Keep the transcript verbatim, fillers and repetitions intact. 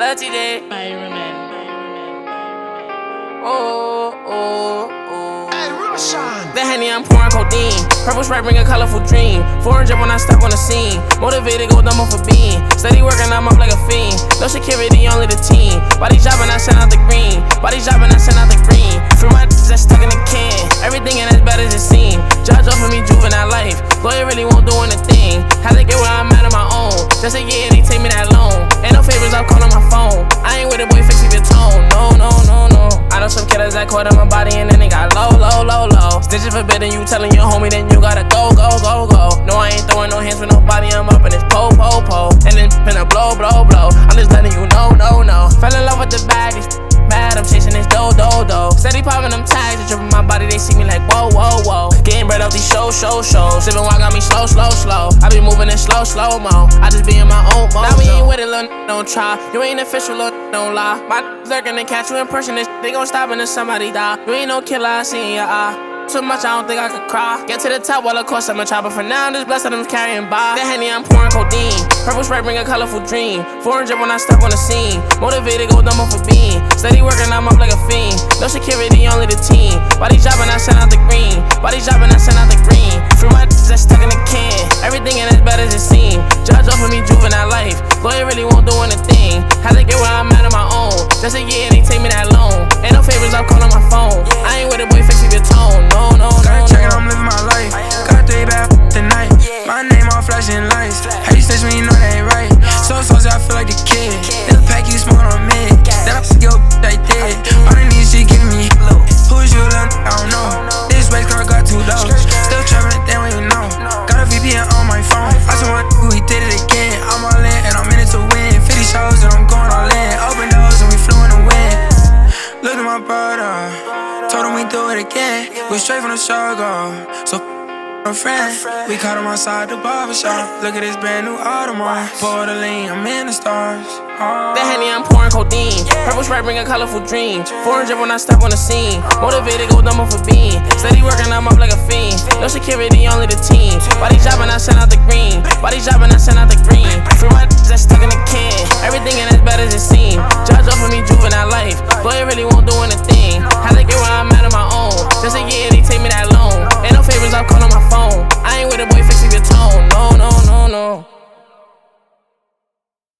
Lil T J. Environment. Oh, oh, oh. Hey, Roshan. The Henny, I'm pouring codeine. Purple Sprite bring a colorful dream. four hundred when I step on the scene. Motivated, go dumb off a bean. Steady working, I'm up like a fiend. No security, only the team. Body dropping, I send out the green. Body dropping, I send out the green. Free my just stuck in the can. Everything ain't as bad as it seems. Judge offered me juvenile life. Lawyer really won't do anything. Had to get where I'm at on my own. Just a year, they take me that long. Ain't no favors, I'm calling my phone. I ain't with a boy fixing your tone. No, no, no, no. I know some killers that caught in my body and then they got low, low, low, low. Stitches forbidden, you telling your homie, then you gotta go, go, go, go. No, I ain't throwing no hands with nobody, I'm up in this po, po, po. And then finna blow, blow, blow. I'm just letting you know, no, no. Fell in love with the bag, it's mad, I'm chasing this dough, dough, dough. Steady popping them tags, they dripping my body, they see me like whoa, whoa, whoa. Getting bread off these shows, shows, shows. Sippin' wine got me slow, slow, slow. I be moving in slow, slow mo. I just be in my own mode. Now we ain't with it, little don't try. You ain't official, little don't lie. My lurking and catch you in person, this they gon' stop until somebody die. You ain't no killer, I see in your eye. Too much, I don't think I could cry. Get to the top, well, of course I'm a chopper. For now, I'm just blessed that I'm carrying by. The Henny, I'm pouring codeine. Purple Sprite bring a colorful dream. four hundred when I step on the scene. Motivated, go dumb off a bean. Steady working, I'm up like a fiend. No security, only the team. Body dropping, I send out the green. Body dropping, I send out the green. Free my just stuck in the can. Everything ain't as bad as it seems. Judge offered me juvenile life. Lawyer really won't do anything. Had to get where I'm at on my own. Just a year, they take me that long. Ain't no favors, I'm calling my phone. I ain't with a boy fixing your tone. No, no, no. Gotta check it, I'm living my life. Got three bad tonight. My name all flashing lights. How you snitch when you know that ain't right? So saucy, I feel like the kid. This pack you smoking on me. Then I see your right there. All the niggas she giving me. Who's you, little? I don't know. This race car got two doors. Still trapping, they don't even know. Got a V P N on my phone. I just want who he did it again. I'm all in and I'm in it to win. fifty shows and I'm going all in. Open doors and we flew in the wind. Look at my brother. Told him we do it again. We straight from the struggle. So f*** a friend. We caught him outside the barbershop. Look at this brand new Audemars. Pour the lean, I'm in the stars. Oh. The Henny, I'm pouring codeine. Purple Sprite bring a colorful dream. four hundred when I step on the scene. Motivated, go dumb off a bean. Steady working, I'm up like a fiend. No security, only the team. Body dropping, I send out the green. Body dropping, I send out the green. Free my just stuck in the can. Everything ain't as bad as it seems. Judge offered me juvenile life. Lawyer really won't